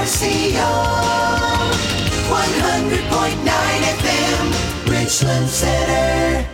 WRCO 100.9 FM, Richland Center.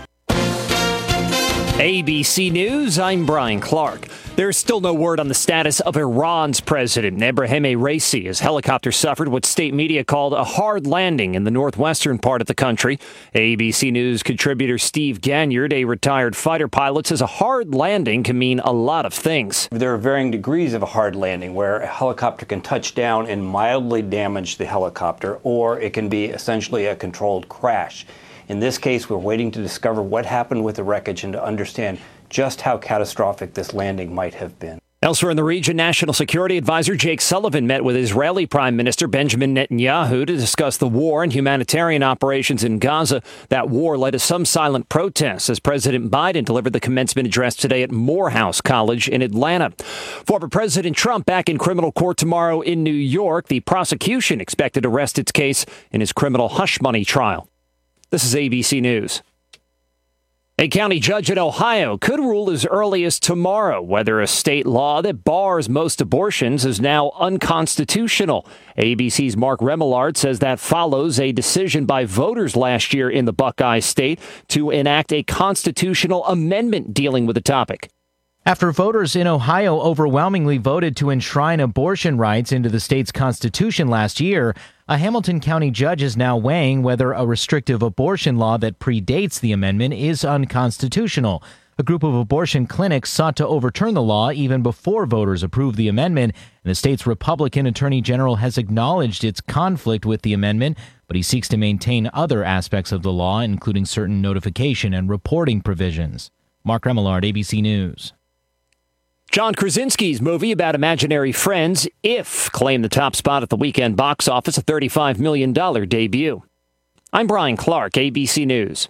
ABC News, I'm Brian Clark. There's still no word on the status of Iran's president, Ebrahim Raisi. His helicopter suffered what state media called a hard landing in the northwestern part of the country. ABC News contributor Steve Ganyard, a retired fighter pilot, says a hard landing can mean a lot of things. There are varying degrees of a hard landing, where a helicopter can touch down and mildly damage the helicopter, or it can be essentially a controlled crash. In this case, we're waiting to discover what happened with the wreckage and to understand just how catastrophic this landing might have been. Elsewhere in the region, National Security Advisor Jake Sullivan met with Israeli Prime Minister Benjamin Netanyahu to discuss the war and humanitarian operations in Gaza. That war led to some silent protests as President Biden delivered the commencement address today at Morehouse College in Atlanta. Former President Trump back in criminal court tomorrow in New York. The prosecution expected to rest its case in his criminal hush money trial. This is ABC News. A county judge in Ohio could rule as early as tomorrow whether a state law that bars most abortions is now unconstitutional. ABC's Mark Remillard says that follows a decision by voters last year in the Buckeye State to enact a constitutional amendment dealing with the topic. After voters in Ohio overwhelmingly voted to enshrine abortion rights into the state's constitution last year, a Hamilton County judge is now weighing whether a restrictive abortion law that predates the amendment is unconstitutional. A group of abortion clinics sought to overturn the law even before voters approved the amendment, and the state's Republican Attorney General has acknowledged its conflict with the amendment, but he seeks to maintain other aspects of the law, including certain notification and reporting provisions. Mark Remillard, ABC News. John Krasinski's movie about imaginary friends, If, claimed the top spot at the weekend box office, a $35 million debut. I'm Brian Clark, ABC News.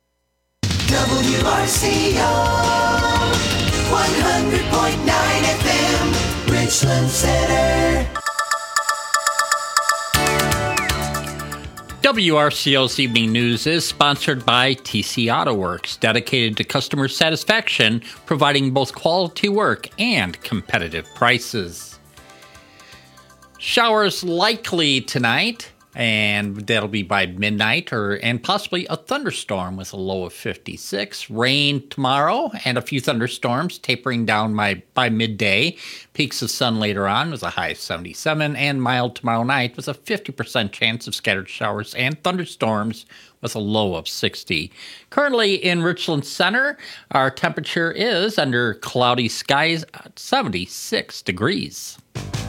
WRCO 100.9 FM, Richland Center. WRCO's Evening News is sponsored by TC Auto Works, dedicated to customer satisfaction, providing both quality work and competitive prices. Showers likely tonight, and that'll be by midnight, and possibly a thunderstorm with a low of 56. Rain tomorrow and a few thunderstorms tapering down by midday. Peaks of sun later on with a high of 77, and mild tomorrow night with a 50% chance of scattered showers and thunderstorms with a low of 60. Currently in Richland Center, our temperature is under cloudy skies at 76 degrees.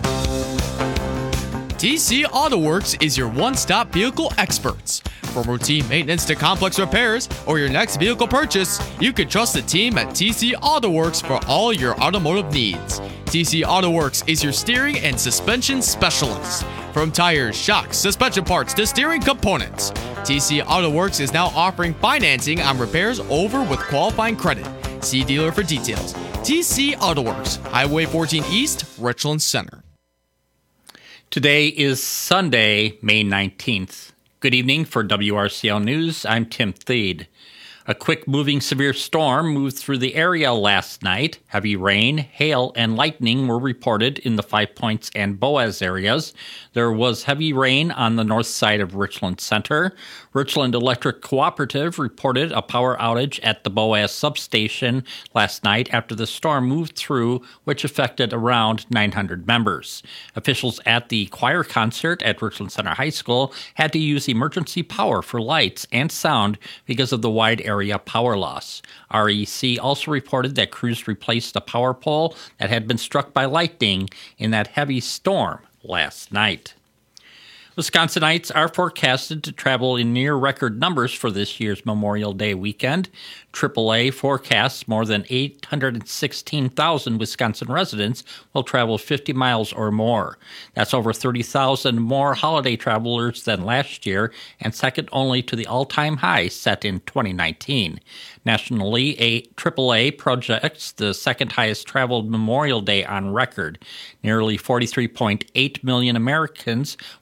TC Auto Works is your one-stop vehicle experts. From routine maintenance to complex repairs or your next vehicle purchase, you can trust the team at TC Auto Works for all your automotive needs. TC Auto Works is your steering and suspension specialist. From tires, shocks, suspension parts to steering components, TC Auto Works is now offering financing on repairs over with qualifying credit. See dealer for details. TC Auto Works, Highway 14 East, Richland Center. Today is Sunday, May 19th. Good evening for WRCL News. I'm Tim Thede. A quick-moving severe storm moved through the area last night. Heavy rain, hail, and lightning were reported in the Five Points and Boaz areas. There was heavy rain on the north side of Richland Center. Richland Electric Cooperative reported a power outage at the Boaz substation last night after the storm moved through, which affected around 900 members. Officials at the choir concert at Richland Center High School had to use emergency power for lights and sound because of the wide area power loss. REC also reported that crews replaced a power pole that had been struck by lightning in that heavy storm last night. Wisconsinites are forecasted to travel in near record numbers for this year's Memorial Day weekend. AAA forecasts more than 816,000 Wisconsin residents will travel 50 miles or more. That's over 30,000 more holiday travelers than last year, and second only to the all-time high set in 2019. Nationally, AAA projects the second highest traveled Memorial Day on record. Nearly 43.8 million Americans will journey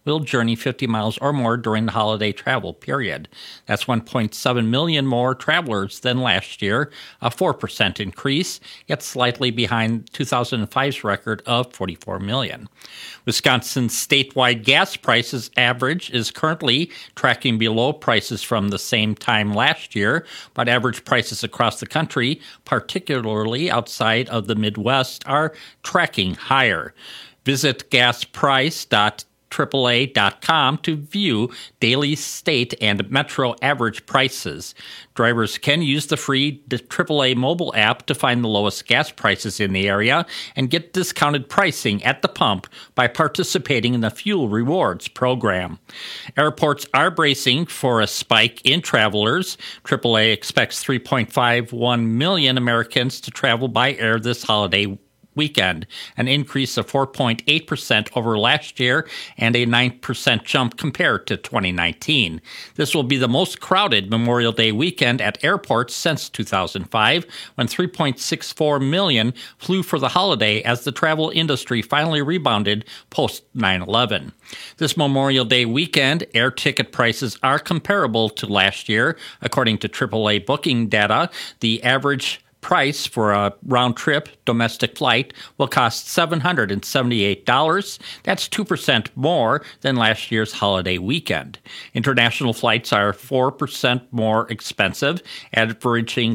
journey 50 miles or more during the holiday travel period. That's 1.7 million more travelers than last year, a 4% increase, yet slightly behind 2005's record of 44 million. Wisconsin's statewide gas prices average is currently tracking below prices from the same time last year, but average prices across the country, particularly outside of the Midwest, are tracking higher. Visit gasprice.AAA.com to view daily state and metro average prices. Drivers can use the free AAA mobile app to find the lowest gas prices in the area and get discounted pricing at the pump by participating in the Fuel Rewards program. Airports are bracing for a spike in travelers. AAA expects 3.51 million Americans to travel by air this holiday weekend, an increase of 4.8% over last year and a 9% jump compared to 2019. This will be the most crowded Memorial Day weekend at airports since 2005, when 3.64 million flew for the holiday as the travel industry finally rebounded post 9/11. This Memorial Day weekend, air ticket prices are comparable to last year. According to AAA booking data, the average price for a round-trip domestic flight will cost $778. That's 2% more than last year's holiday weekend. International flights are 4% more expensive, averaging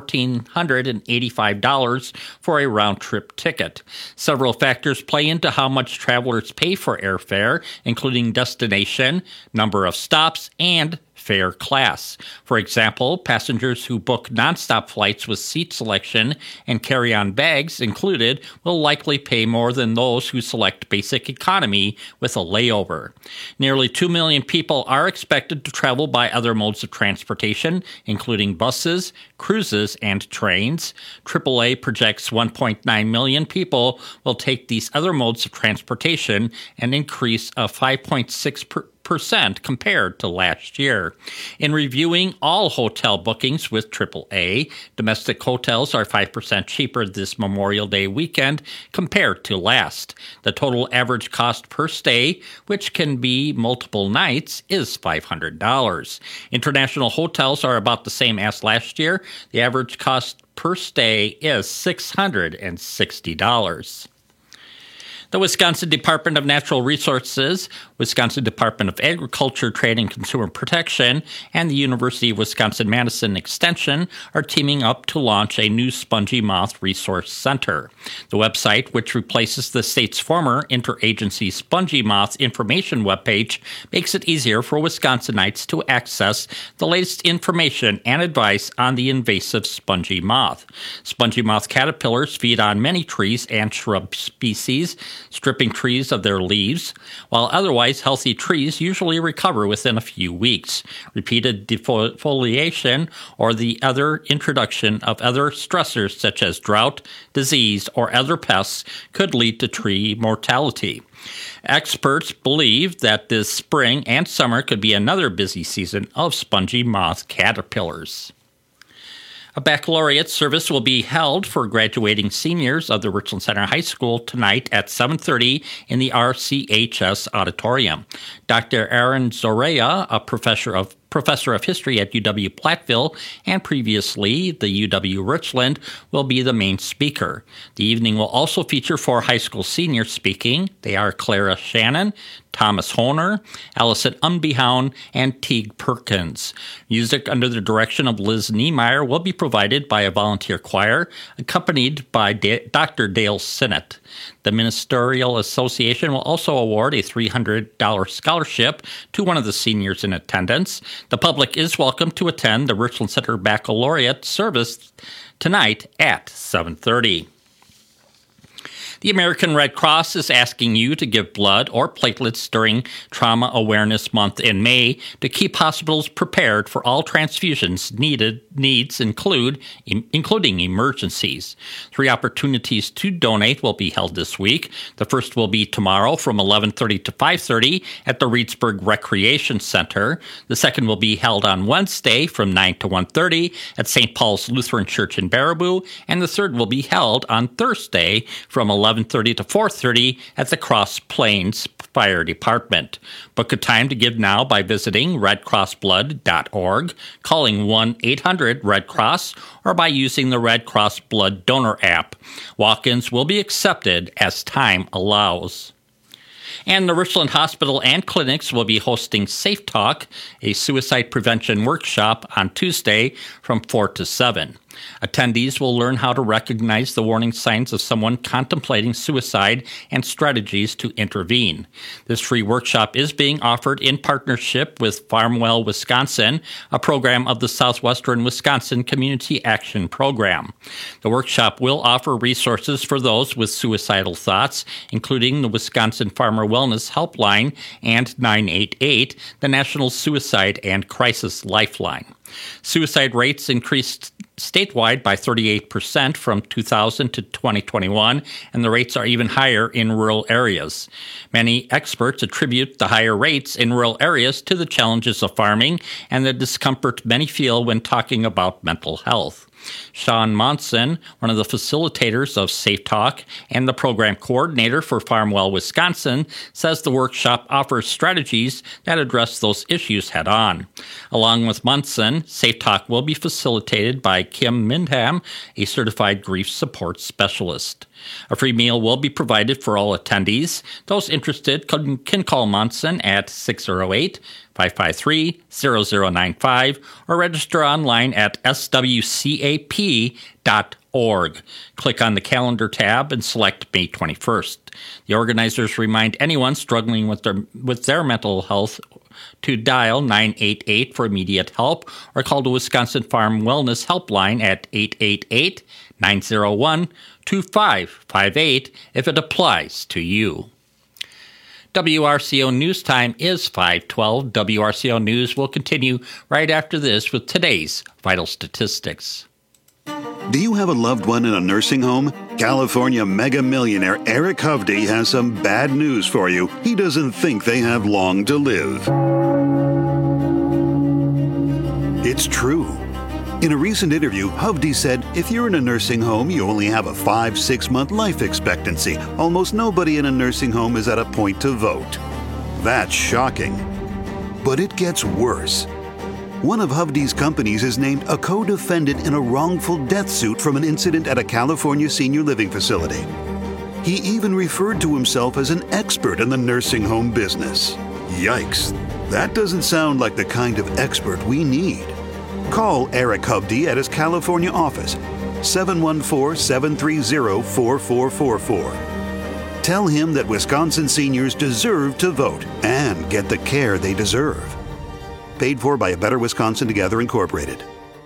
$1,485 for a round-trip ticket. Several factors play into how much travelers pay for airfare, including destination, number of stops, and fare class. For example, passengers who book nonstop flights with seat selection and carry-on bags included will likely pay more than those who select basic economy with a layover. Nearly 2 million people are expected to travel by other modes of transportation, including buses, cruises, and trains. AAA projects 1.9 million people will take these other modes of transportation, an increase of 5.6% compared to last year. In reviewing all hotel bookings with AAA, domestic hotels are 5% cheaper this Memorial Day weekend compared to last. The total average cost per stay, which can be multiple nights, is $500. International hotels are about the same as last year. The average cost per stay is $660. The Wisconsin Department of Natural Resources, Wisconsin Department of Agriculture, Trade, and Consumer Protection, and the University of Wisconsin-Madison Extension are teaming up to launch a new spongy moth resource center. The website, which replaces the state's former interagency spongy moth information webpage, makes it easier for Wisconsinites to access the latest information and advice on the invasive spongy moth. Spongy moth caterpillars feed on many trees and shrub species, stripping trees of their leaves, while otherwise healthy trees usually recover within a few weeks. Repeated defoliation or the other introduction of other stressors such as drought, disease, or other pests could lead to tree mortality. Experts believe that this spring and summer could be another busy season of spongy moth caterpillars. A baccalaureate service will be held for graduating seniors of the Richland Center High School tonight at 7:30 in the RCHS auditorium. Dr. Aaron Zorea, a professor of history at UW Platteville and previously the UW Richland, will be the main speaker. The evening will also feature 4 high school seniors speaking. They are Clara Shannon, Thomas Honer, Allison Unbehound, and Teague Perkins. Music under the direction of Liz Niemeyer will be provided by a volunteer choir, accompanied by Dr. Dale Sinnott. The Ministerial Association will also award a $300 scholarship to one of the seniors in attendance. The public is welcome to attend the Richland Center Baccalaureate service tonight at 7:30. The American Red Cross is asking you to give blood or platelets during Trauma Awareness Month in May to keep hospitals prepared for all transfusions needs including emergencies. 3 opportunities to donate will be held this week. The first will be tomorrow from 11:30 to 5:30 at the Reedsburg Recreation Center. The second will be held on Wednesday from 9 to 1:30 at St. Paul's Lutheran Church in Baraboo, and the third will be held on Thursday from 11 11:30 to 4:30 at the Cross Plains Fire Department. Book a time to give now by visiting redcrossblood.org, calling 1-800-RED-CROSS, or by using the Red Cross Blood Donor app. Walk-ins will be accepted as time allows. And the Richland Hospital and clinics will be hosting Safe Talk, a suicide prevention workshop, on Tuesday from 4 to 7. Attendees will learn how to recognize the warning signs of someone contemplating suicide and strategies to intervene. This free workshop is being offered in partnership with Farmwell Wisconsin, a program of the Southwestern Wisconsin Community Action Program. The workshop will offer resources for those with suicidal thoughts, including the Wisconsin Farmer Wellness Helpline and 988, the National Suicide and Crisis Lifeline. Suicide rates increased statewide by 38% from 2000 to 2021, and the rates are even higher in rural areas. Many experts attribute the higher rates in rural areas to the challenges of farming and the discomfort many feel when talking about mental health. Sean Monson, one of the facilitators of Safe Talk and the program coordinator for Farmwell Wisconsin, says the workshop offers strategies that address those issues head on. Along with Monson, Safe Talk will be facilitated by Kim Mindham, a certified grief support specialist. A free meal will be provided for all attendees. Those interested can call Monson at 608-553-0095 or register online at swcap.org. Click on the calendar tab and select May 21st. The organizers remind anyone struggling with their mental health to dial 988 for immediate help or call the Wisconsin Farm Wellness Helpline at 888-901-2558 if it applies to you. WRCO News Time is 5:12. WRCO News will continue right after this with today's vital statistics. Do you have a loved one in a nursing home? California mega millionaire Eric Hovde has some bad news for you. He doesn't think they have long to live. It's true. In a recent interview, Hovde said, if you're in a nursing home, you only have a 5-6 month life expectancy. Almost nobody in a nursing home is at a point to vote. That's shocking. But it gets worse. One of Hovde's companies is named a co-defendant in a wrongful death suit from an incident at a California senior living facility. He even referred to himself as an expert in the nursing home business. Yikes. That doesn't sound like the kind of expert we need. Call Eric Hovde at his California office, 714-730-4444. Tell him that Wisconsin seniors deserve to vote and get the care they deserve. Paid for by A Better Wisconsin Together, Incorporated.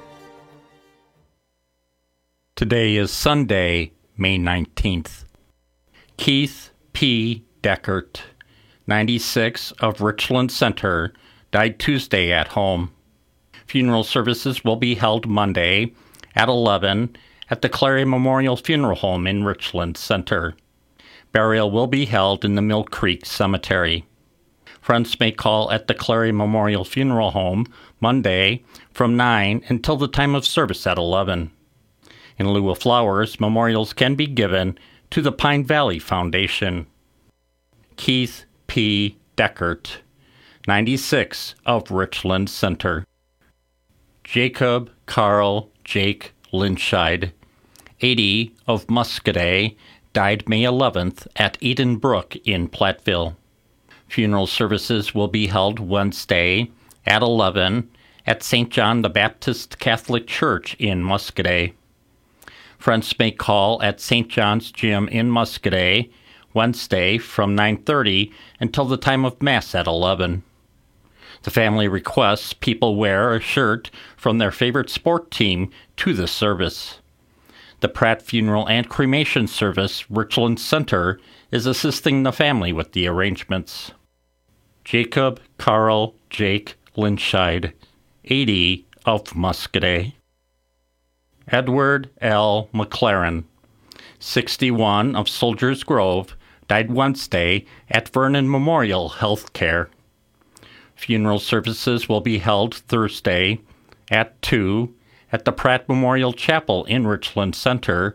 Today is Sunday, May 19th. Keith P. Deckert, 96, of Richland Center, died Tuesday at home. Funeral services will be held Monday at 11 at the Clary Memorial Funeral Home in Richland Center. Burial will be held in the Mill Creek Cemetery. Friends may call at the Clary Memorial Funeral Home Monday from 9 until the time of service at 11. In lieu of flowers, memorials can be given to the Pine Valley Foundation. Keith P. Deckert, 96, of Richland Center. Jacob Carl Jake Linscheid, 80, of Muscadet, died May 11th at Eden Brook in Platteville. Funeral services will be held Wednesday at 11 at St. John the Baptist Catholic Church in Muscadet. Friends may call at St. John's Gym in Muscadet Wednesday from 9:30 until the time of Mass at 11. The family requests people wear a shirt from their favorite sport team to the service. The Pratt Funeral and Cremation Service, Richland Center, is assisting the family with the arrangements. Jacob Carl Jake Linscheid, 80, of Muscadet. Edward L. McLaren, 61, of Soldiers Grove, died Wednesday at Vernon Memorial Healthcare. Funeral services will be held Thursday at 2 at the Pratt Memorial Chapel in Richland Center,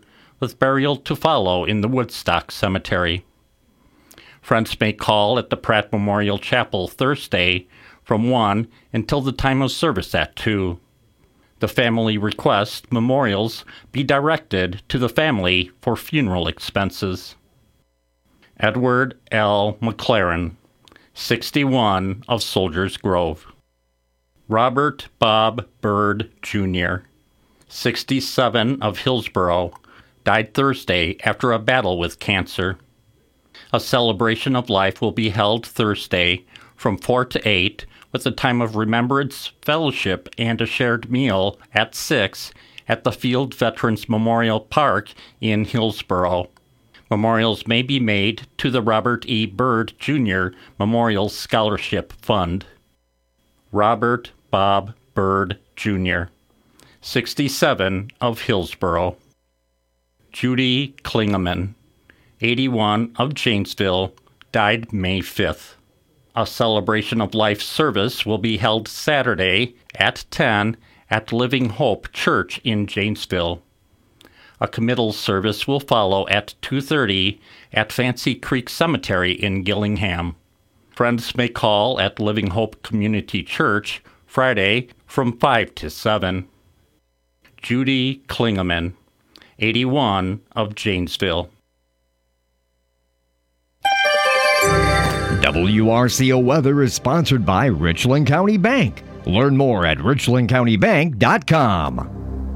with burial to follow in the Woodstock Cemetery. Friends may call at the Pratt Memorial Chapel Thursday from 1 until the time of service at 2. The family requests memorials be directed to the family for funeral expenses. Edward L. McLaren, 61, of Soldiers Grove. Robert Bob Bird, Jr., 67, of Hillsboro, died Thursday after a battle with cancer. A celebration of life will be held Thursday from 4 to 8 with a time of remembrance, fellowship, and a shared meal at 6 at the Field Veterans Memorial Park in Hillsboro. Memorials may be made to the Robert E. Byrd, Jr. Memorial Scholarship Fund. Robert Bob Byrd, Jr., 67, of Hillsboro. Judy Klingeman, 81, of Janesville, died May 5th. A celebration of life service will be held Saturday at 10 at Living Hope Church in Janesville. A committal service will follow at 2:30 at Fancy Creek Cemetery in Gillingham. Friends may call at Living Hope Community Church Friday from 5 to 7. Judy Klingeman, 81, of Janesville. WRCO Weather is sponsored by Richland County Bank. Learn more at richlandcountybank.com.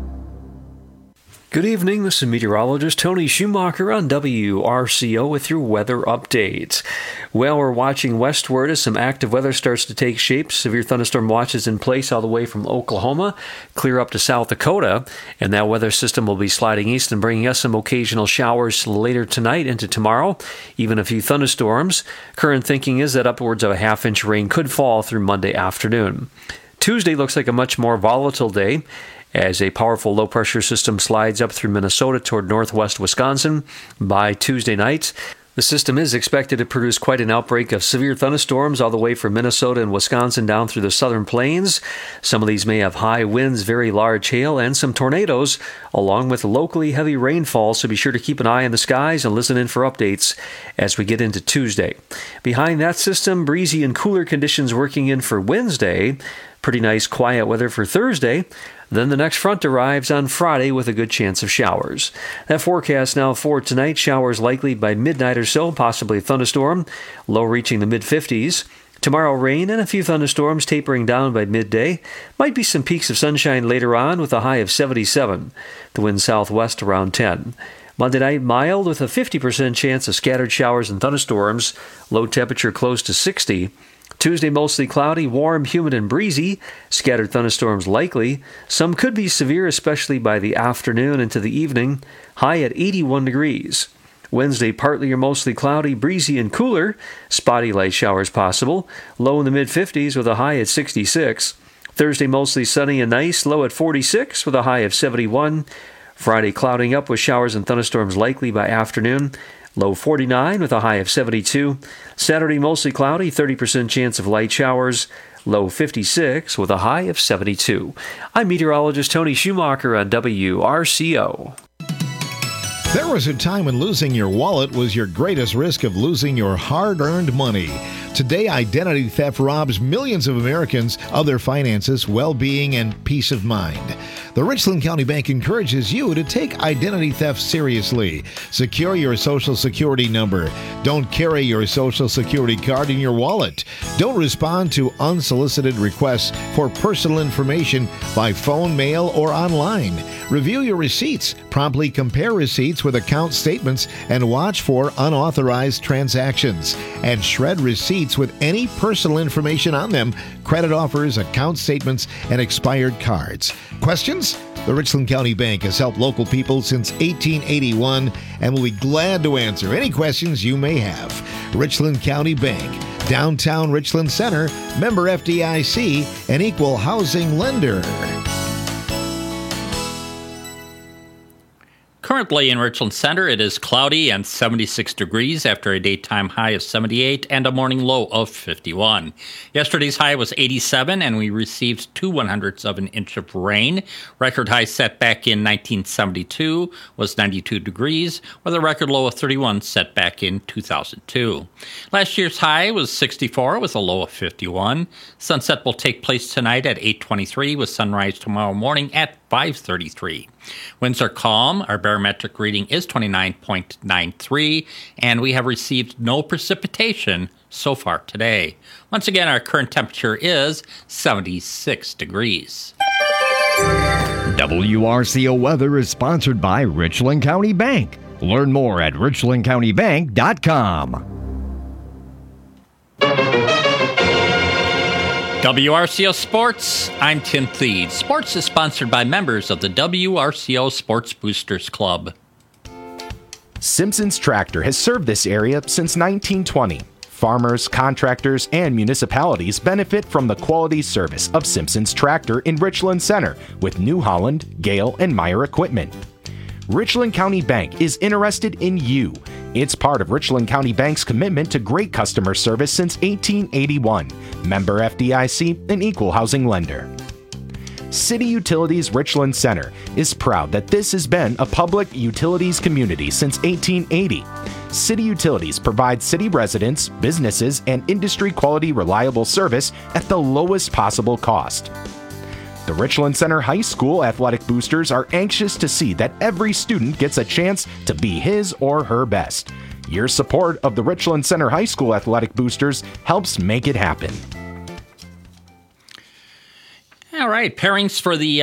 Good evening, this is meteorologist Tony Schumacher on WRCO with your weather update. Well, we're watching westward as some active weather starts to take shape. Severe thunderstorm watches in place all the way from Oklahoma, clear up to South Dakota, and that weather system will be sliding east and bringing us some occasional showers later tonight into tomorrow, even a few thunderstorms. Current thinking is that upwards of a half-inch rain could fall through Monday afternoon. Tuesday looks like a much more volatile day, as a powerful low-pressure system slides up through Minnesota toward northwest Wisconsin. By Tuesday night, the system is expected to produce quite an outbreak of severe thunderstorms all the way from Minnesota and Wisconsin down through the southern plains. Some of these may have high winds, very large hail, and some tornadoes, along with locally heavy rainfall, so be sure to keep an eye on the skies and listen in for updates as we get into Tuesday. Behind that system, breezy and cooler conditions working in for Wednesday. Pretty nice quiet weather for Thursday. Then the next front arrives on Friday with a good chance of showers. That forecast now for tonight, showers likely by midnight or so, possibly a thunderstorm, low reaching the mid-50s. Tomorrow, rain and a few thunderstorms tapering down by midday. Might be some peaks of sunshine later on with a high of 77. The wind southwest around 10. Monday night, mild with a 50% chance of scattered showers and thunderstorms. Low temperature close to 60. Tuesday, mostly cloudy, warm, humid, and breezy. Scattered thunderstorms likely. Some could be severe, especially by the afternoon into the evening. High at 81 degrees. Wednesday, partly or mostly cloudy, breezy, and cooler. Spotty light showers possible. Low in the mid-50s with a high at 66. Thursday, mostly sunny and nice. Low at 46 with a high of 71. Friday, clouding up with showers and thunderstorms likely by afternoon. Low 49 with a high of 72. Saturday, mostly cloudy, 30% chance of light showers. Low 56 with a high of 72. I'm meteorologist Tony Schumacher on WRCO. There was a time when losing your wallet was your greatest risk of losing your hard-earned money. Today, identity theft robs millions of Americans of their finances, well-being, and peace of mind. The Richland County Bank encourages you to take identity theft seriously. Secure your Social Security number. Don't carry your Social Security card in your wallet. Don't respond to unsolicited requests for personal information by phone, mail, or online. Review your receipts. Promptly compare receipts with account statements and watch for unauthorized transactions. And shred receipts with any personal information on them, credit offers, account statements, and expired cards. Questions? The Richland County Bank has helped local people since 1881 and will be glad to answer any questions you may have. Richland County Bank, downtown Richland Center, member FDIC, and equal housing lender. Currently in Richland Center, it is cloudy and 76 degrees after a daytime high of 78 and a morning low of 51. Yesterday's high was 87, and we received 2/100ths of an inch of rain. Record high set back in 1972 was 92 degrees, with a record low of 31 set back in 2002. Last year's high was 64 with a low of 51. Sunset will take place tonight at 8:23 with sunrise tomorrow morning at 5:33. Winds are calm. Our barometric reading is 29.93, and we have received no precipitation so far today. Once again, our current temperature is 76 degrees. WRCO weather is sponsored by Richland County Bank. Learn more at richlandcountybank.com. WRCO Sports, I'm Tim Thede. Sports is sponsored by members of the WRCO Sports Boosters Club. Simpson's Tractor has served this area since 1920. Farmers, contractors, and municipalities benefit from the quality service of Simpson's Tractor in Richland Center with New Holland, Gale, and Meyer equipment. Richland County Bank is interested in you. It's part of Richland County Bank's commitment to great customer service since 1881. Member FDIC, an equal housing lender. City Utilities Richland Center is proud that this has been a public utilities community since 1880. City Utilities provides city residents, businesses, and industry quality reliable service at the lowest possible cost. The Richland Center High School Athletic Boosters are anxious to see that every student gets a chance to be his or her best. Your support of the Richland Center High School Athletic Boosters helps make it happen. All right, pairings for the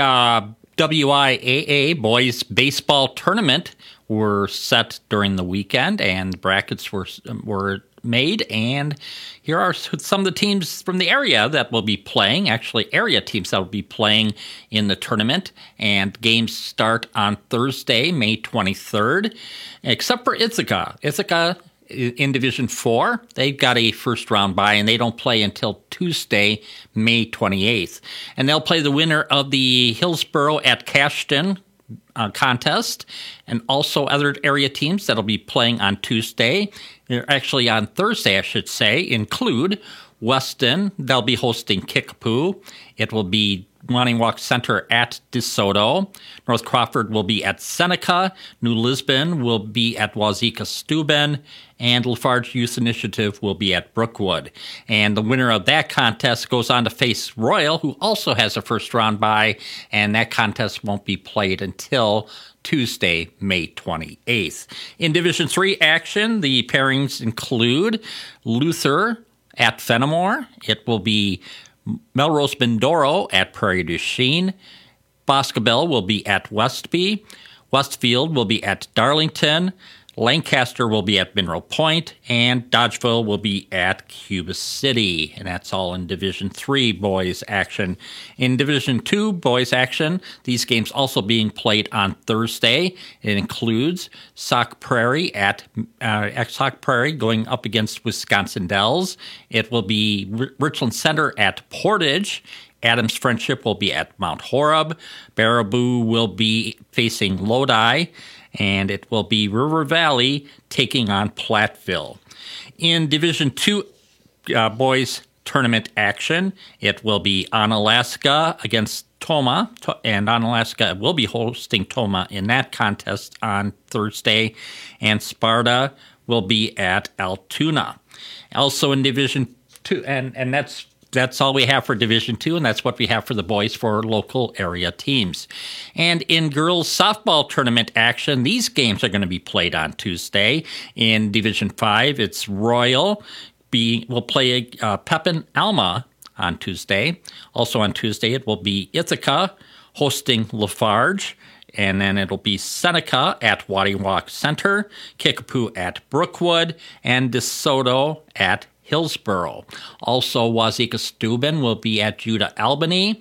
WIAA Boys Baseball Tournament were set during the weekend, and brackets were made, and here are some of the teams from the area that will be playing, actually area teams that will be playing in the tournament, and games start on Thursday, May 23rd, except for Ithaca. Ithaca in Division 4, they've got a first round bye, and they don't play until Tuesday, May 28th. And they'll play the winner of the Hillsborough at Cashton contest, and also other area teams that'll be playing on Tuesday, actually on Thursday, I should say, include Weston. They'll be hosting Kickapoo. It will be Running Walk Center at DeSoto. North Crawford will be at Seneca. New Lisbon will be at Wazeeka Steuben. And Lafarge Youth Initiative will be at Brookwood. And the winner of that contest goes on to face Royal, who also has a first round bye, and that contest won't be played until Tuesday, May 28th. In Division 3 action, the pairings include Luther at Fenimore. It will be Melrose Mindoro at Prairie du Chien. Boscobel will be at Westby. Westfield will be at Darlington. Lancaster will be at Mineral Point, and Dodgeville will be at Cuba City. And that's all in Division 3 boys action. In Division 2 boys action, these games also being played on Thursday. It includes Sauk Prairie at Sauk Prairie going up against Wisconsin Dells. It will be Richland Center at Portage. Adams Friendship will be at Mount Horeb. Baraboo will be facing Lodi. And it will be River Valley taking on Platteville. In Division 2 boys tournament action, it will be Onalaska against Tomah, and Onalaska will be hosting Tomah in that contest on Thursday, and Sparta will be at Altoona. Also in Division 2, and that's all we have for Division 2, and that's what we have for the boys for local area teams. And in girls softball tournament action, these games are going to be played on Tuesday. In Division 5, it's Royal will play Pepin Alma on Tuesday. Also on Tuesday, it will be Ithaca hosting Lafarge. And then it'll be Seneca at Wading Walk Center, Kickapoo at Brookwood, and DeSoto at Hillsborough. Also, Wazeeka Steuben will be at Judah Albany.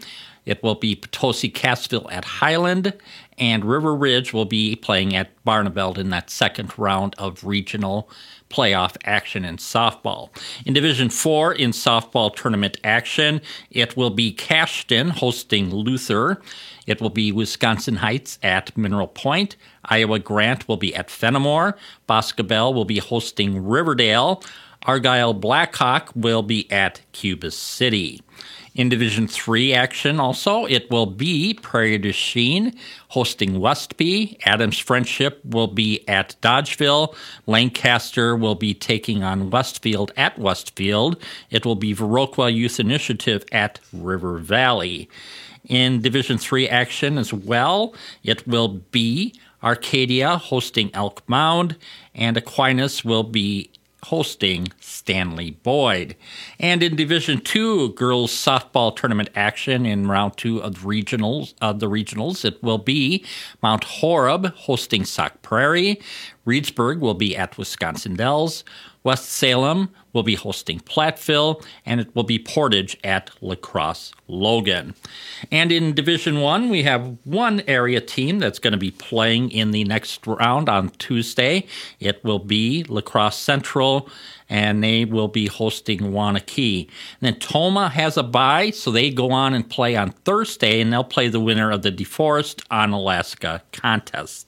It will be Potosi-Cassville at Highland, and River Ridge will be playing at Barneveld in that second round of regional playoff action in softball. In Division 4 in softball tournament action, it will be Cashton hosting Luther. It will be Wisconsin Heights at Mineral Point. Iowa Grant will be at Fenimore. Boscobel will be hosting Riverdale. Argyle Blackhawk will be at Cuba City. In Division 3 action also, it will be Prairie du Chien hosting Westby. Adams Friendship will be at Dodgeville. Lancaster will be taking on Westfield at Westfield. It will be Viroqua Youth Initiative at River Valley. In Division 3 action as well, it will be Arcadia hosting Elk Mound, and Aquinas will be hosting Stanley Boyd. And in Division 2 girls softball tournament action in round 2 of the regionals, it will be Mount Horeb hosting Sauk Prairie. Reedsburg will be at Wisconsin Dells. West Salem will be hosting Platteville, and it will be Portage at La Crosse Logan. And in Division 1, we have one area team that's going to be playing in the next round on Tuesday. It will be La Crosse Central, and they will be hosting Wanakee. And then Toma has a bye, so they go on and play on Thursday, and they'll play the winner of the DeForest on Alaska contest.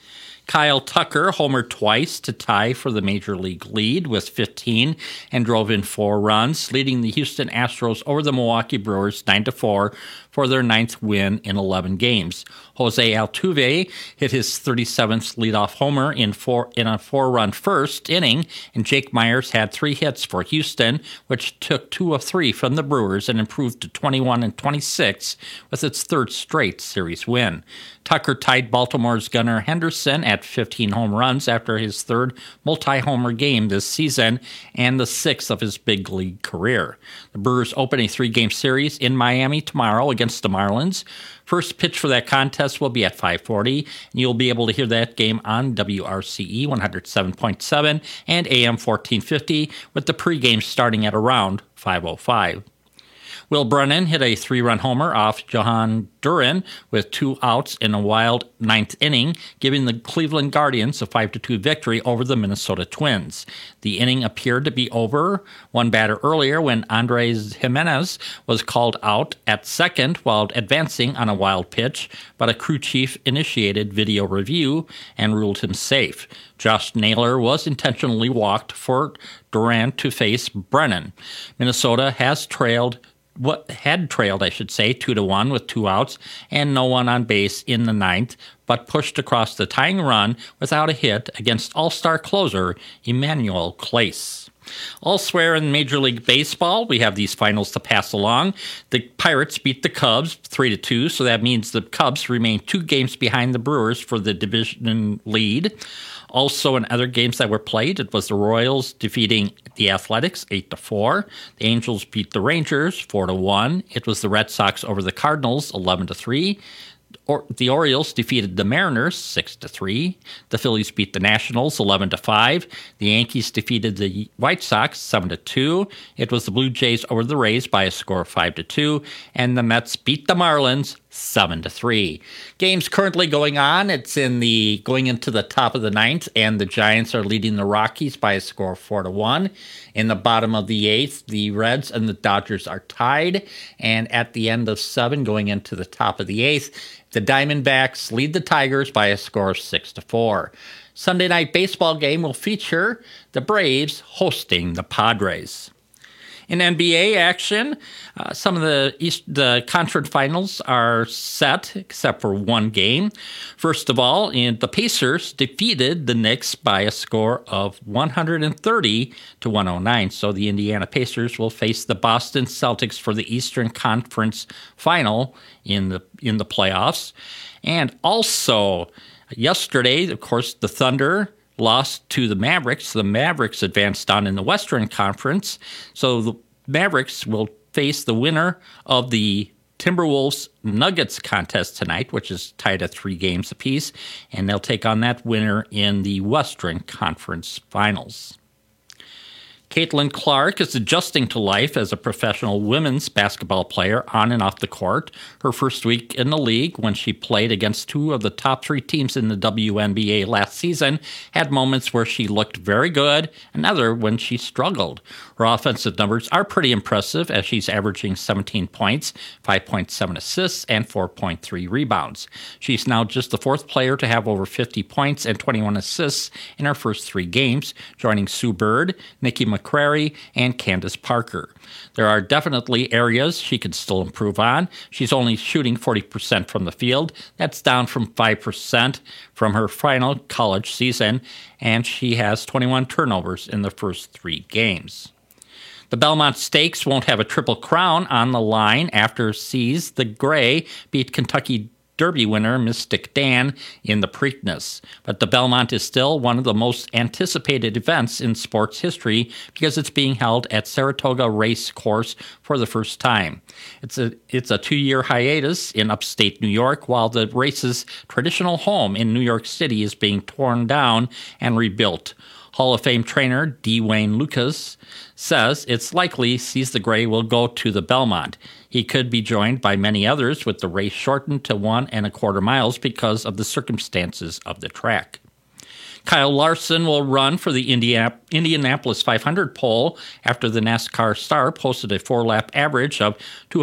Kyle Tucker homered twice to tie for the Major League lead with 15 and drove in 4 runs, leading the Houston Astros over the Milwaukee Brewers 9-4 for their 9th win in 11 games. Jose Altuve hit his 37th leadoff homer in a 4-run first inning, and Jake Myers had 3 hits for Houston, which took 2 of 3 from the Brewers and improved to 21-26 with its 3rd straight series win. Tucker tied Baltimore's Gunnar Henderson at 15 home runs after his 3rd multi-homer game this season and the 6th of his big league career. The Brewers open a 3-game series in Miami tomorrow against the Marlins. First pitch for that contest will be at 5:40, and you'll be able to hear that game on WRCE 107.7 and AM 1450, with the pregame starting at around 5:05. Will Brennan hit a 3-run homer off Johan Duran with 2 outs in a wild 9th inning, giving the Cleveland Guardians a 5-2 victory over the Minnesota Twins. The inning appeared to be over 1 batter earlier when Andres Jimenez was called out at second while advancing on a wild pitch, but a crew chief initiated video review and ruled him safe. Josh Naylor was intentionally walked for Duran to face Brennan. Minnesota had trailed 2-1 with 2 outs and no one on base in the 9th, but pushed across the tying run without a hit against all-star closer Emmanuel Clace. Elsewhere in Major League Baseball, we have these finals to pass along. The Pirates beat the Cubs 3-2, so that means the Cubs remain 2 games behind the Brewers for the division lead. Also, in other games that were played, it was the Royals defeating the Athletics 8-4. The Angels beat the Rangers 4-1. It was the Red Sox over the Cardinals 11-3. The Orioles defeated the Mariners 6-3. The Phillies beat the Nationals 11-5. The Yankees defeated the White Sox 7-2. It was the Blue Jays over the Rays by a score of 5-2, and the Mets beat the Marlins 7-3. Games currently going on. It's going into the top of the 9th, and the Giants are leading the Rockies by a score of 4-1. In the bottom of the 8th, the Reds and the Dodgers are tied, and at the end of 7, going into the top of the 8th, the Diamondbacks lead the Tigers by a score of 6-4. Sunday night baseball game will feature the Braves hosting the Padres. In NBA action, some of the conference finals are set, except for one game. First of all, the Pacers defeated the Knicks by a score of 130-109. So the Indiana Pacers will face the Boston Celtics for the Eastern Conference Final in the playoffs. And also, yesterday, of course, the Thunder lost to the Mavericks. The Mavericks advanced on in the Western Conference. So the Mavericks will face the winner of the Timberwolves-Nuggets contest tonight, which is tied at 3 games apiece, and they'll take on that winner in the Western Conference Finals. Caitlin Clark is adjusting to life as a professional women's basketball player on and off the court. Her first week in the league, when she played against two of the top three teams in the WNBA last season, had moments where she looked very good and other when she struggled. Her offensive numbers are pretty impressive as she's averaging 17 points, 5.7 assists, and 4.3 rebounds. She's now just the fourth player to have over 50 points and 21 assists in her first three games, joining Sue Bird, Nikki McCrary, and Candace Parker. There are definitely areas she could still improve on. She's only shooting 40% from the field. That's down from 5% from her final college season, and she has 21 turnovers in the first three games. The Belmont Stakes won't have a Triple Crown on the line after Seize the Gray beat Kentucky Derby winner Mystic Dan in the Preakness. But the Belmont is still one of the most anticipated events in sports history because it's being held at Saratoga Race Course for the first time. It's a 2-year hiatus in upstate New York while the race's traditional home in New York City is being torn down and rebuilt. Hall of Fame trainer Dwayne Lucas says it's likely Seize the Gray will go to the Belmont. He could be joined by many others with the race shortened to 1.25 miles because of the circumstances of the track. Kyle Larson will run for the Indianapolis 500 pole after the NASCAR star posted a 4-lap average of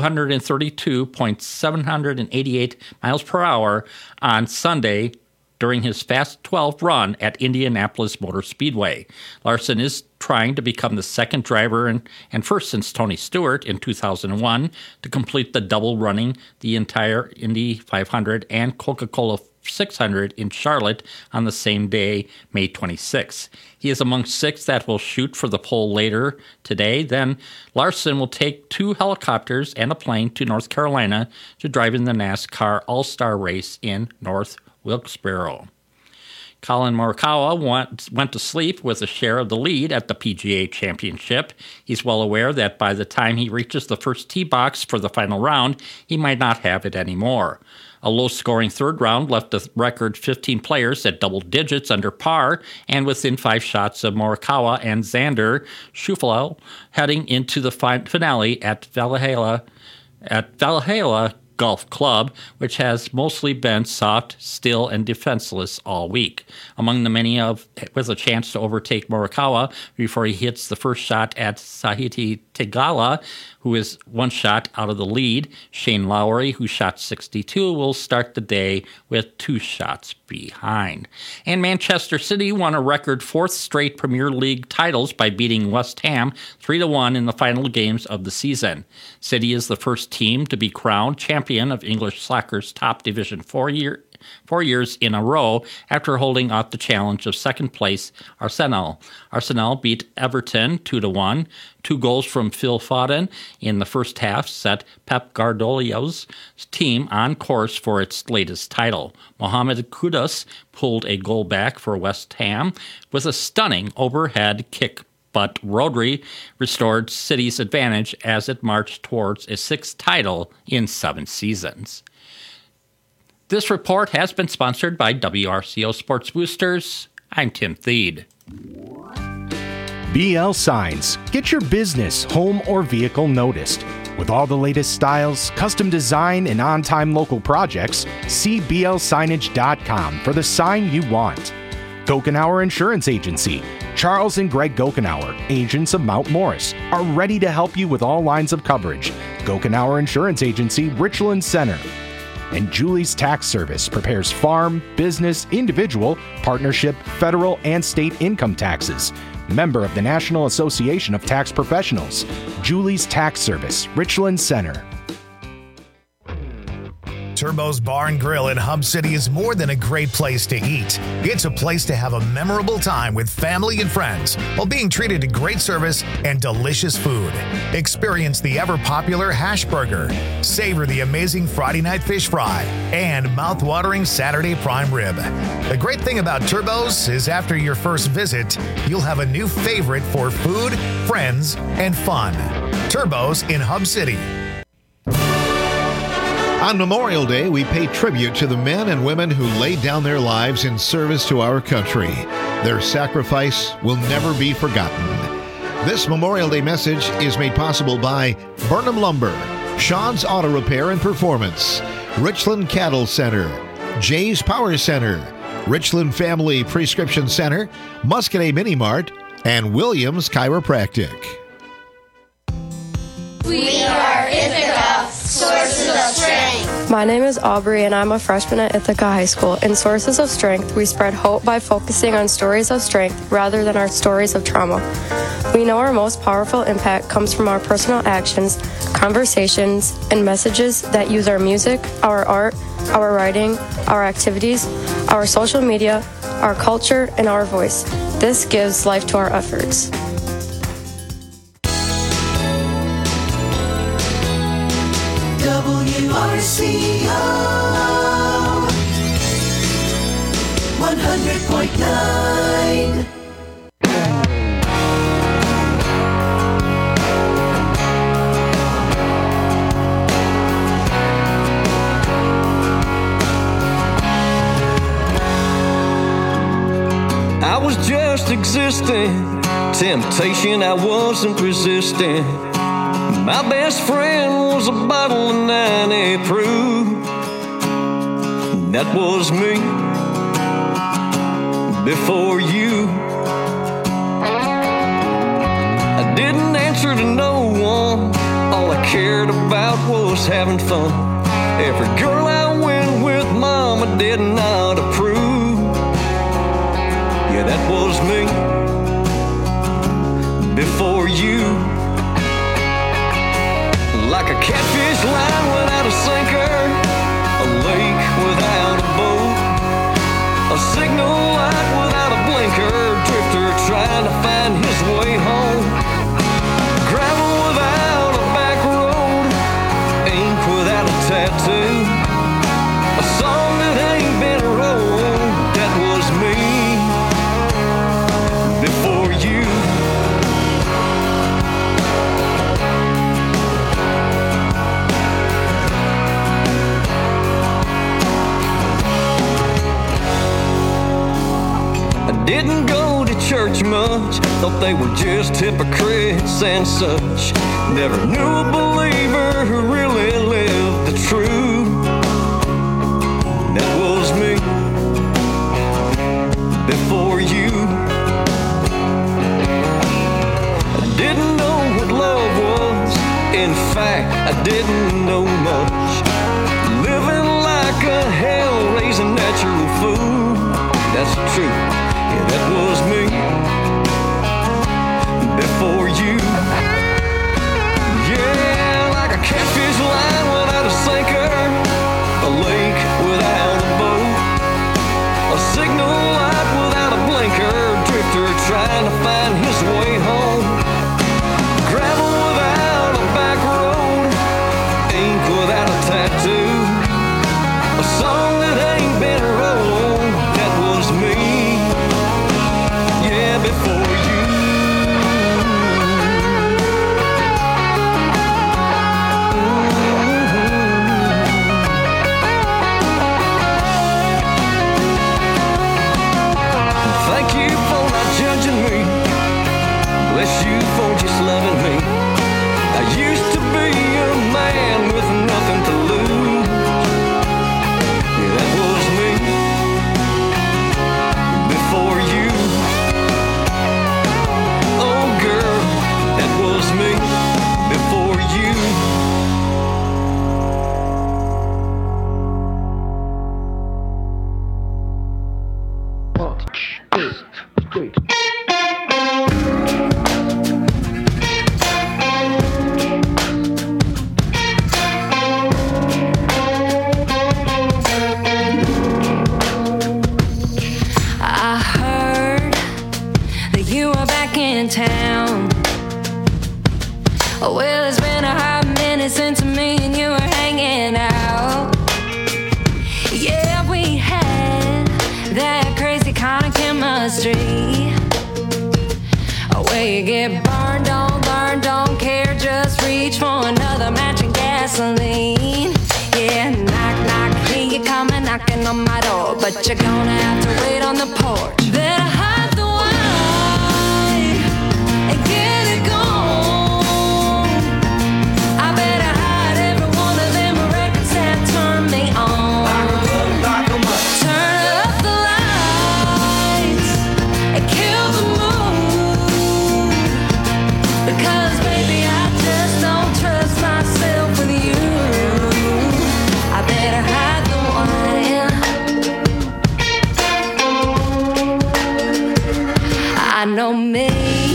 232.788 miles per hour on Sunday during his Fast 12 run at Indianapolis Motor Speedway. Larson is trying to become the second driver and first since Tony Stewart in 2001 to complete the double running the entire Indy 500 and Coca-Cola 600 in Charlotte on the same day, May 26. He is among 6 that will shoot for the pole later today. Then Larson will take 2 helicopters and a plane to North Carolina to drive in the NASCAR All-Star race in North Wilkesboro. Colin Morikawa went to sleep with a share of the lead at the PGA Championship. He's well aware that by the time he reaches the first tee box for the final round, he might not have it anymore. A low-scoring third round left a record 15 players at double digits under par and within 5 shots of Morikawa and Xander Schauffele heading into the finale at Valhalla Golf Club, which has mostly been soft, still, and defenseless all week. Among the many with a chance to overtake Morikawa before he hits the first shot at Sahiti Theegala, who is 1 shot out of the lead. Shane Lowry, who shot 62, will start the day with 2 shots behind. And Manchester City won a record 4th straight Premier League titles by beating West Ham 3-1 in the final games of the season. City is the first team to be crowned champion of English soccer's top division 4 years in a row after holding off the challenge of second place Arsenal. Arsenal beat Everton 2-1. 2 goals from Phil Foden in the first half set Pep Guardiola's team on course for its latest title. Mohamed Kudus pulled a goal back for West Ham with a stunning overhead kick, but Rodri restored City's advantage as it marched towards a 6th title in 7 seasons. This report has been sponsored by WRCO Sports Boosters. I'm Tim Thede. BL Signs. Get your business, home, or vehicle noticed. With all the latest styles, custom design, and on-time local projects, see blsignage.com for the sign you want. Gokenauer Insurance Agency. Charles and Greg Gokenauer, agents of Mount Morris, are ready to help you with all lines of coverage. Gokenauer Insurance Agency, Richland Center. And Julie's Tax Service prepares farm, business, individual, partnership, federal, and state income taxes. Member of the National Association of Tax Professionals. Julie's Tax Service, Richland Center. Turbo's Bar and Grill in Hub City is more than a great place to eat. It's a place to have a memorable time with family and friends while being treated to great service and delicious food. Experience the ever-popular hash burger, savor the amazing Friday night fish fry, and mouth-watering Saturday prime rib. The great thing about Turbo's is after your first visit, you'll have a new favorite for food, friends, and fun. Turbo's in Hub City. On Memorial Day, we pay tribute to the men and women who laid down their lives in service to our country. Their sacrifice will never be forgotten. This Memorial Day message is made possible by Burnham Lumber, Sean's Auto Repair and Performance, Richland Cattle Center, Jay's Power Center, Richland Family Prescription Center, Muscatine Mini Mart, and Williams Chiropractic. We are Ithaca, Sources of Strength. My name is Aubrey, and I'm a freshman at Ithaca High School. In Sources of Strength, we spread hope by focusing on stories of strength rather than our stories of trauma. We know our most powerful impact comes from our personal actions, conversations, and messages that use our music, our art, our writing, our activities, our social media, our culture, and our voice. This gives life to our efforts. WRCO 100.9. I was just existing, temptation I wasn't resisting. My best friend was a bottle of 90 proof. That was me before you. I didn't answer to no one. All I cared about was having fun. Every girl I went with, Mama did not approve. Yeah, that was me before you. Like a catfish line without a sinker, a lake without a boat, a signal light without a blinker, drifter trying to find his way home, gravel without a back road, ink without a tattoo, a song that ain't been wrote. That was me before you. Didn't go to church much, thought they were just hypocrites and such. Never knew a believer who really lived the truth. That was me before you. I didn't know what love was, in fact, I didn't know much. Living like a hell-raising natural fool, that's the truth. Yeah, that was me before you. Yeah, like a catfish line without a sinker, a lake without a boat, a signal light without a blinker, drifter trying to find his way home, gravel without a back road, ink without a tattoo, a song that ain't been wrote. That was me before you. Thank you for not judging me. Bless you for just loving me. I used to be a man with nothing to lose. Yeah, that was me before you. Was me before you. I heard that you are back in town. Well, it's been a hot minute since me and you were hanging out. Yeah, we had that crazy kind of chemistry. Where you get burned, don't care, just reach for another match and gasoline. Yeah, knock, knock, hear you coming, knocking on my door, but you're gonna have to wait on the porch. Better hide the wine and get it I know me,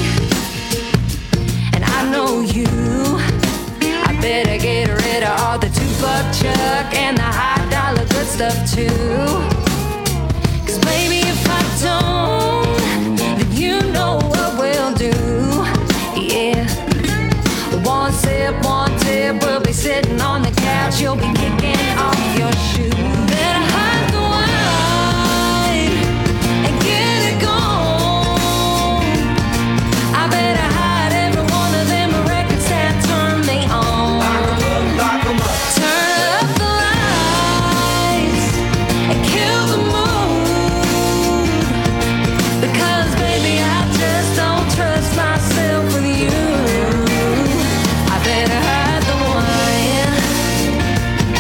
and I know you. I better get rid of all the $2 chuck and the high dollar good stuff too. 'Cause baby, if I don't, then you know what we'll do. Yeah. One tip, we'll be sitting on the couch. You'll be kicking off your shoes. Better hide the wine and get it gone. I better hide every one of them records that turn me on. Turn up the lights and kill the mood. Because baby, I just don't trust myself with you. I better hide the wine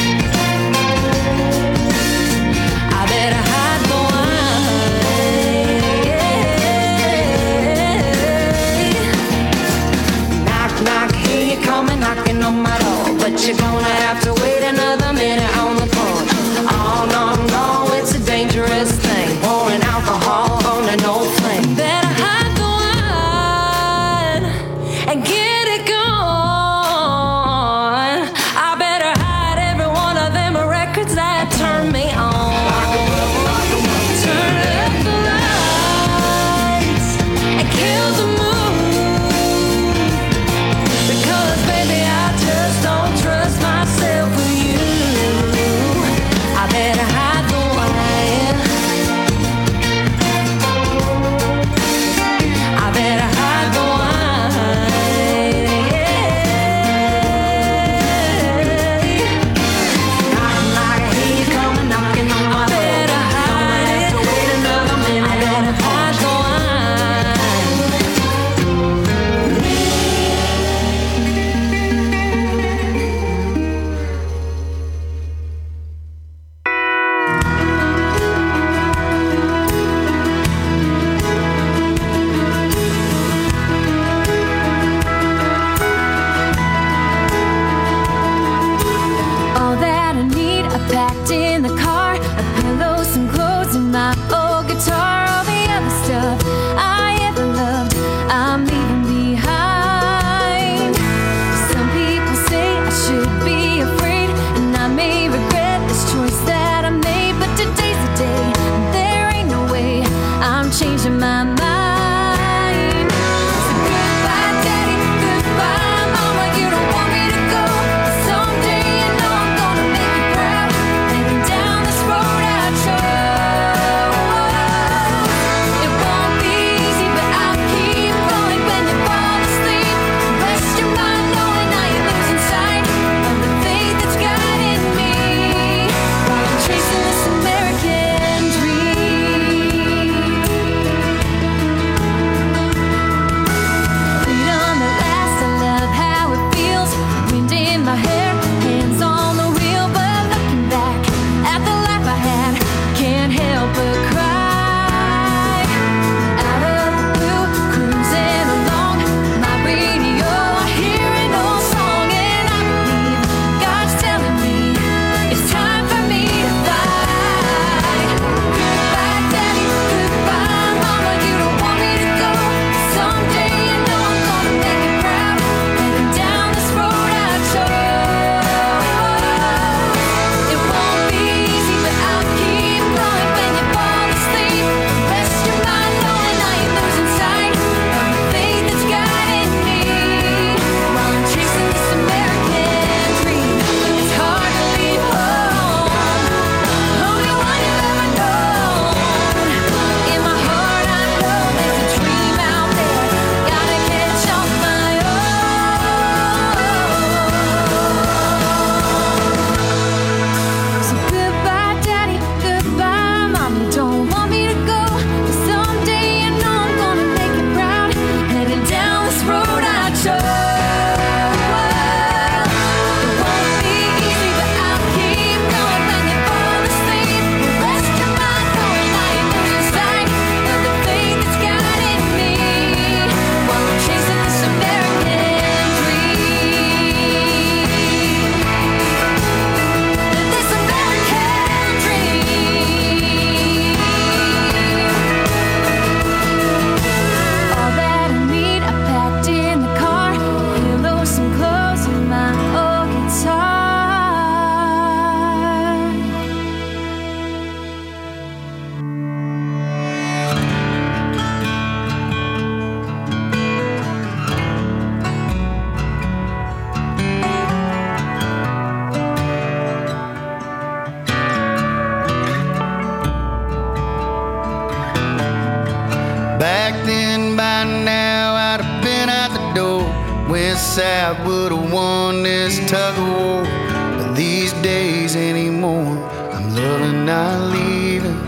Back then, by now, I'd have been out the door. West Side would have won this tug of war. But these days anymore, I'm loving not leaving.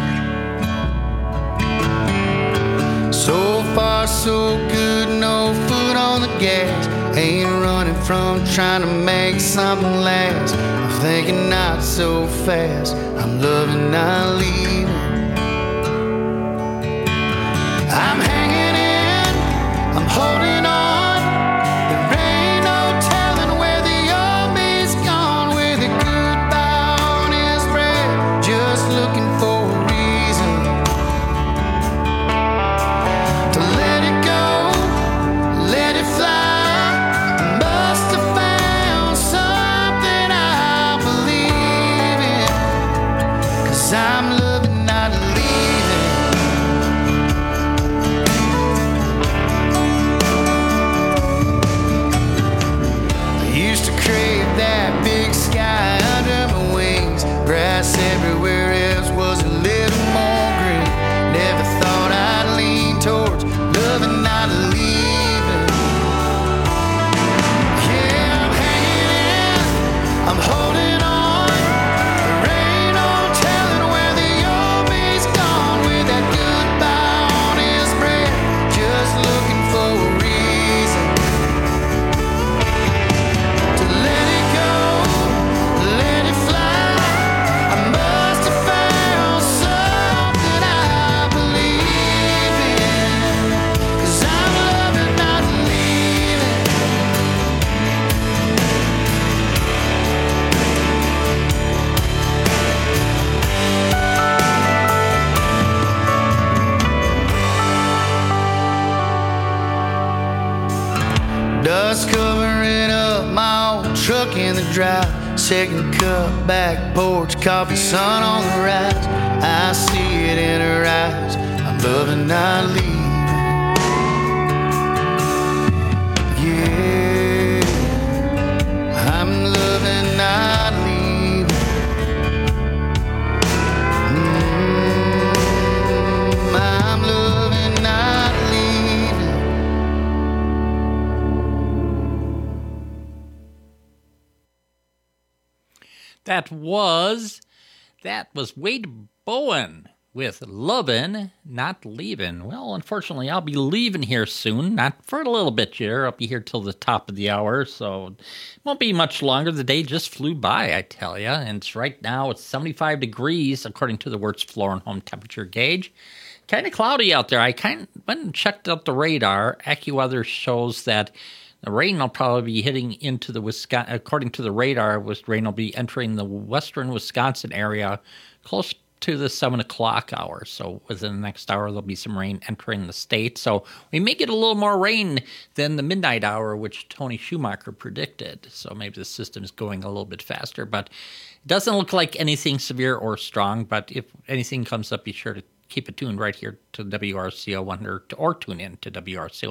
So far, so good, no foot on the gas. Ain't running from trying to make something last. I'm thinking not so fast, I'm loving not leaving. I'm hanging in, I'm holding on. There ain't no telling where the old me's gone. With a goodbye on his breath, just looking for a reason to let it go, let it fly. I must have found something I believe in, 'cause I'm loving not leaving. Used to crave that big sky under my wings. Grass everywhere else was a little more green. Never thought I'd lean towards loving not leaving. Yeah, I'm hanging in, I'm holding on. There ain't no telling where the old me's gone. With that goodbye on his breath, just looking for a reason to let it go, let it fly. I must have found something I believe in, 'cause I'm loving not leaving. Dust covering up my old truck in the drive. Second cup, back porch, coffee, sun on the rise. I see it in her eyes, I'm loving not leaving. Yeah, I'm loving not leaving. I'm loving not leaving. That was Wade Bowen with Lovin', Not Leavin'. Well, unfortunately, I'll be leaving here soon. Not for a little bit here. I'll be here till the top of the hour, so it won't be much longer. The day just flew by, I tell you. And right now, it's 75 degrees, according to the Wirtz Floor and Home Temperature Gauge. Kind of cloudy out there. I went and checked out the radar. AccuWeather shows that the rain will probably be hitting into the Wisconsin. According to the radar, rain will be entering the western Wisconsin area close to the 7 o'clock hour. So within the next hour, there'll be some rain entering the state. So we may get a little more rain than the midnight hour, which Tony Schumacher predicted. So maybe the system is going a little bit faster. But it doesn't look like anything severe or strong. But if anything comes up, be sure to keep it tuned right here to WRCO 100 or tune in to WRCO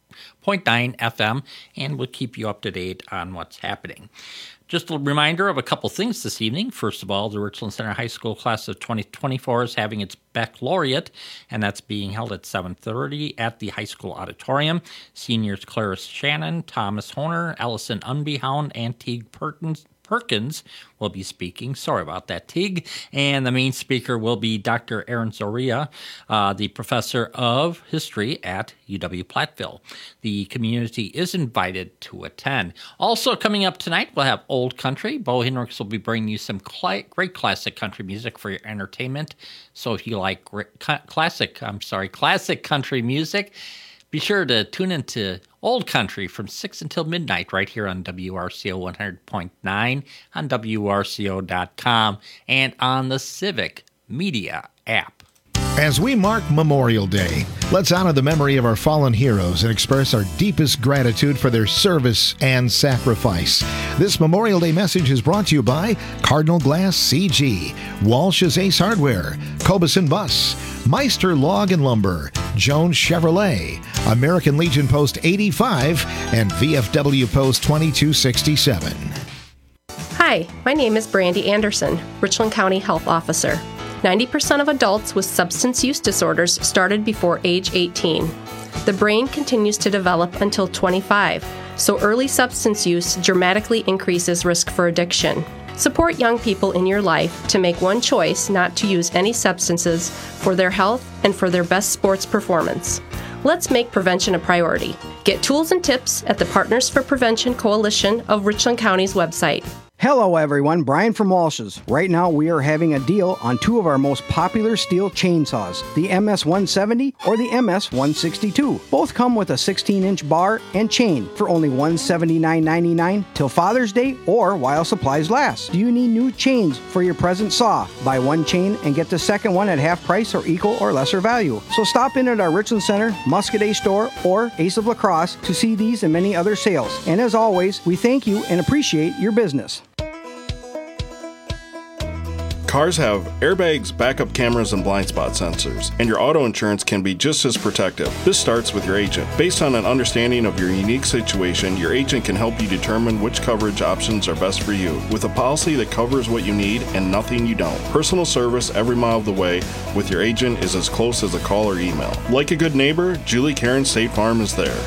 100.9 FM, and we'll keep you up to date on what's happening. Just a reminder of a couple things this evening. First of all, the Richland Center High School class of 2024 is having its baccalaureate, and that's being held at 7:30 at the high school auditorium. Seniors Clarice Shannon, Thomas Honer, Allison Unbehound, and Teague Perkins will be speaking. Sorry about that, Teague. And the main speaker will be Dr. Aaron Zoria, the professor of history at UW-Platteville. The community is invited to attend. Also coming up tonight, we'll have Old Country. Bo Hinrichs will be bringing you some great classic country music for your entertainment. So if you like classic country music, be sure to tune into Old Country from 6 until midnight right here on WRCO 100.9, on WRCO.com, and on the Civic Media app. As we mark Memorial Day, let's honor the memory of our fallen heroes and express our deepest gratitude for their service and sacrifice. This Memorial Day message is brought to you by Cardinal Glass CG, Walsh's Ace Hardware, Cobeson Bus, Meister Log and Lumber, Jones Chevrolet, American Legion Post 85, and VFW Post 2267. Hi, my name is Brandy Anderson, Richland County Health Officer. 90% of adults with substance use disorders started before age 18. The brain continues to develop until 25, so early substance use dramatically increases risk for addiction. Support young people in your life to make one choice not to use any substances for their health and for their best sports performance. Let's make prevention a priority. Get tools and tips at the Partners for Prevention Coalition of Richland County's website. Hello everyone, Brian from Walsh's. Right now we are having a deal on two of our most popular steel chainsaws, the MS-170 or the MS-162. Both come with a 16-inch bar and chain for only $179.99 till Father's Day or while supplies last. Do you need new chains for your present saw? Buy one chain and get the second one at half price or equal or lesser value. So stop in at our Richland Center, Muscadet store, or Ace of La Crosse to see these and many other sales. And as always, we thank you and appreciate your business. Cars have airbags, backup cameras, and blind spot sensors, and your auto insurance can be just as protective. This starts with your agent. Based on an understanding of your unique situation, your agent can help you determine which coverage options are best for you, with a policy that covers what you need and nothing you don't. Personal service every mile of the way with your agent is as close as a call or email. Like a good neighbor, Julie Karen State Farm is there.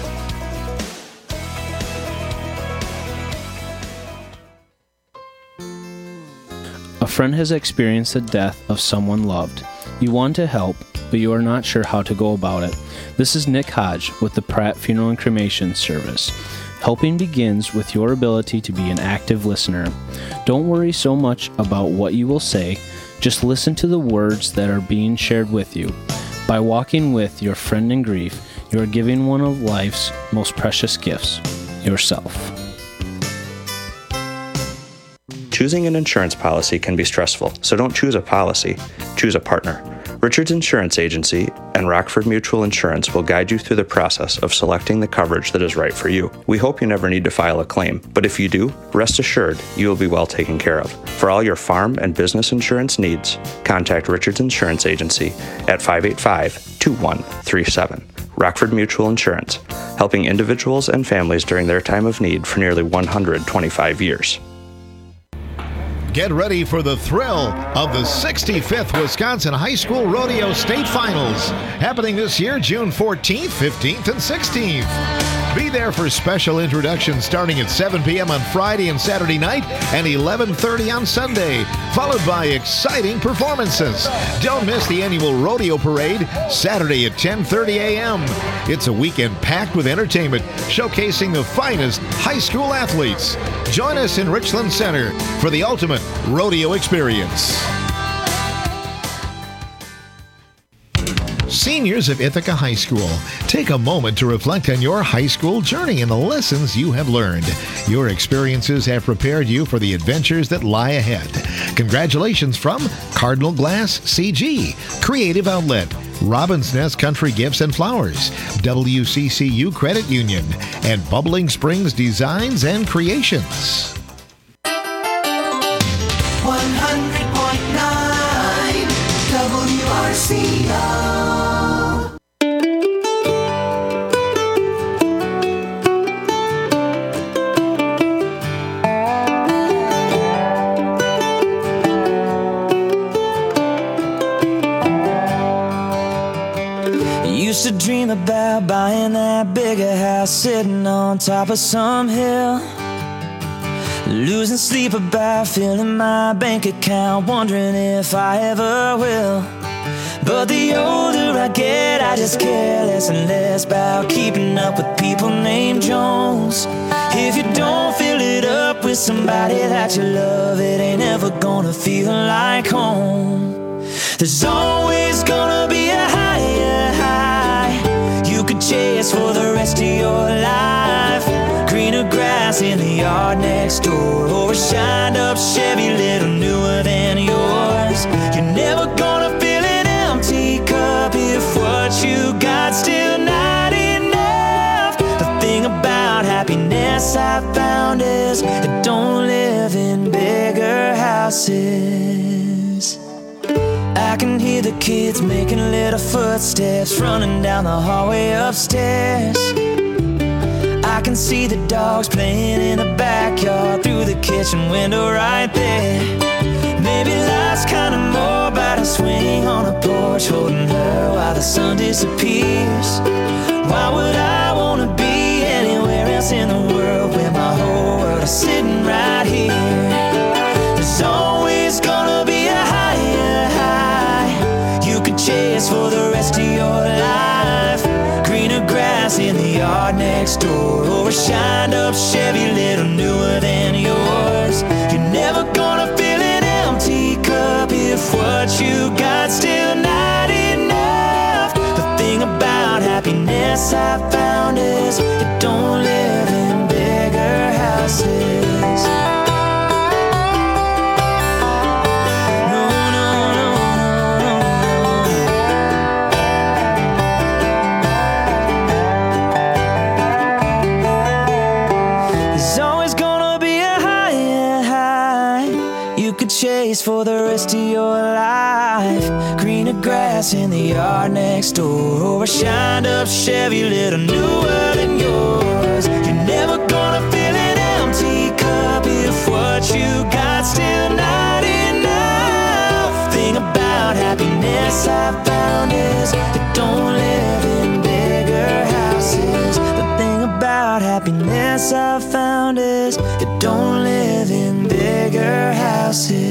A friend has experienced the death of someone loved. You want to help, but you are not sure how to go about it. This is Nick Hodge with the Pratt Funeral and Cremation Service. Helping begins with your ability to be an active listener. Don't worry so much about what you will say, just listen to the words that are being shared with you. By walking with your friend in grief, you are giving one of life's most precious gifts, yourself. Choosing an insurance policy can be stressful, so don't choose a policy, choose a partner. Richards Insurance Agency and Rockford Mutual Insurance will guide you through the process of selecting the coverage that is right for you. We hope you never need to file a claim, but if you do, rest assured you will be well taken care of. For all your farm and business insurance needs, contact Richards Insurance Agency at 585-2137. Rockford Mutual Insurance, helping individuals and families during their time of need for nearly 125 years. Get ready for the thrill of the 65th Wisconsin High School Rodeo State Finals, happening this year, June 14th, 15th, and 16th. Be there for special introductions starting at 7 p.m. on Friday and Saturday night and 11:30 on Sunday, followed by exciting performances. Don't miss the annual rodeo parade, Saturday at 10:30 a.m. It's a weekend packed with entertainment, showcasing the finest high school athletes. Join us in Richland Center for the ultimate rodeo experience. Seniors of Ithaca High School, take a moment to reflect on your high school journey and the lessons you have learned. Your experiences have prepared you for the adventures that lie ahead. Congratulations from Cardinal Glass CG, Creative Outlet, Robin's Nest Country Gifts and Flowers, WCCU Credit Union, and Bubbling Springs Designs and Creations. 100.9 WRCO. Used to dream about buying that bigger house sitting on top of some hill. Losing sleep about filling my bank account, wondering if I ever will. But the older I get, I just care less and less about keeping up with people named Jones. If you don't fill it up with somebody that you love, it ain't ever gonna feel like home. There's always gonna be a higher high you could chase for the rest of your life. Greener grass in the yard next door, or a shined up Chevy little newer than yours. You're never gonna fill an empty cup if what you got still not enough. The thing about happiness I found is it don't live in bigger houses. I can hear the kids making little footsteps running down the hallway upstairs. I can see the dogs playing in the backyard through the kitchen window right there. Maybe life's kinda more about a swing on a porch, holding her while the sun disappears. Why would I wanna be anywhere else in the world when my whole world is sitting right here? There's always gonna be a higher high you could chase for the rest of your life. Greener grass in the yard next door, or a shined up Chevy little newer than yours. You're never gonna fill an empty cup if what you got still not enough. The thing about happiness I found is it don't live in bigger houses. Chase for the rest of your life. Greener grass in the yard next door, or a shined up Chevy little newer than yours. You're never gonna fill an empty cup if what you got still not enough. Thing about happiness I found is it don't live in bigger houses. The thing about happiness I found is it don't live in bigger houses.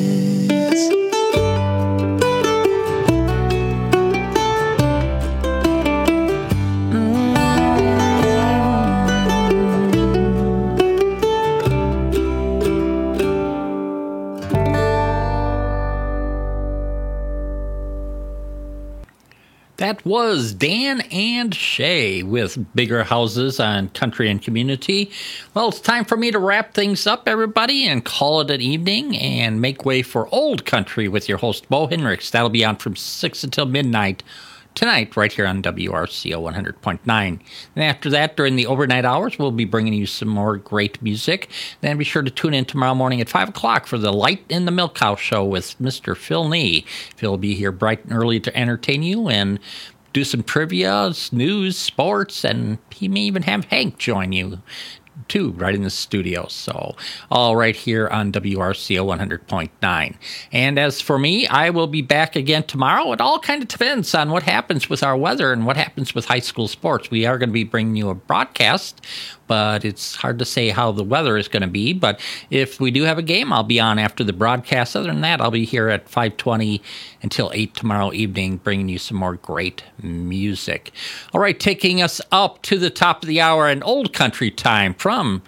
That was Dan and Shay with Bigger Houses on Country and Community. Well, it's time for me to wrap things up, everybody, and call it an evening and make way for Old Country with your host, Bo Henricks. That'll be on from 6 until midnight tonight right here on WRCO 100.9. And after that, during the overnight hours, we'll be bringing you some more great music. Then be sure to tune in tomorrow morning at 5 o'clock for the Light in the Milk House show with Mr. Phil Nee. Phil will be here bright and early to entertain you and do some trivia, news, sports, and he may even have Hank join you too, right in the studio. So, all right here on WRCO 100.9. And as for me, I will be back again tomorrow. It all kind of depends on what happens with our weather and what happens with high school sports. We are going to be bringing you a broadcast, but it's hard to say how the weather is going to be. But if we do have a game, I'll be on after the broadcast. Other than that, I'll be here at 5:20 until 8 tomorrow evening, bringing you some more great music. All right, taking us up to the top of the hour in Old Country time from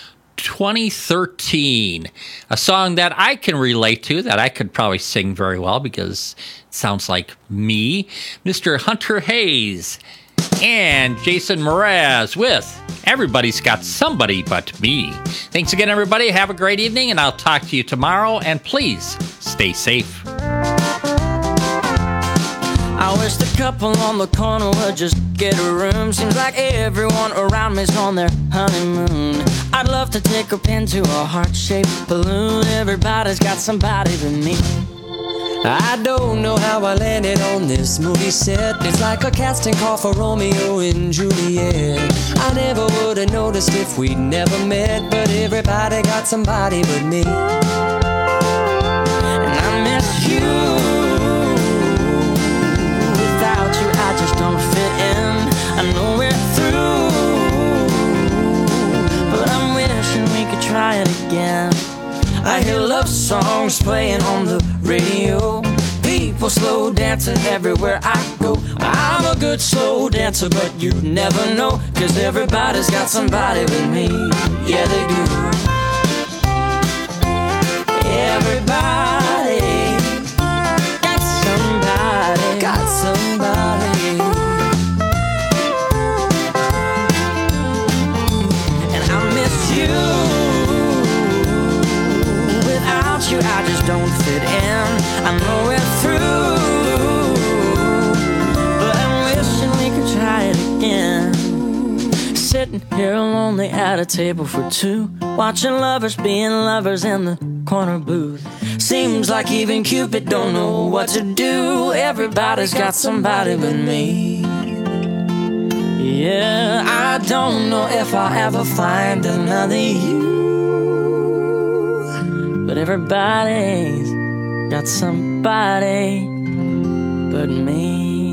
2013. A song that I can relate to, that I could probably sing very well because it sounds like me. Mr. Hunter Hayes and Jason Mraz with Everybody's Got Somebody But Me. Thanks again, everybody. Have a great evening, and I'll talk to you tomorrow. And please stay safe. I wish the couple on the corner would just get a room. Seems like everyone around me's on their honeymoon. I'd love to take a pin to a heart-shaped balloon. Everybody's got somebody but me. I don't know how I landed on this movie set. It's like a casting call for Romeo and Juliet. I never would have noticed if we'd never met, but everybody got somebody but me. And I miss you. Without you I just don't fit in. I know we're through, but I'm wishing we could try it again. I hear love songs playing on the radio. People slow dancing everywhere I go. I'm a good slow dancer, but you never know, 'cause everybody's got somebody with me. Yeah, they do. Everybody got somebody, got somebody. And I miss you. You, I just don't fit in. I know we're through, but I'm wishing we could try it again. Sitting here lonely at a table for two, watching lovers being lovers in the corner booth. Seems like even Cupid don't know what to do. Everybody's got somebody but me. Yeah, I don't know if I'll ever find another you, but everybody's got somebody but me.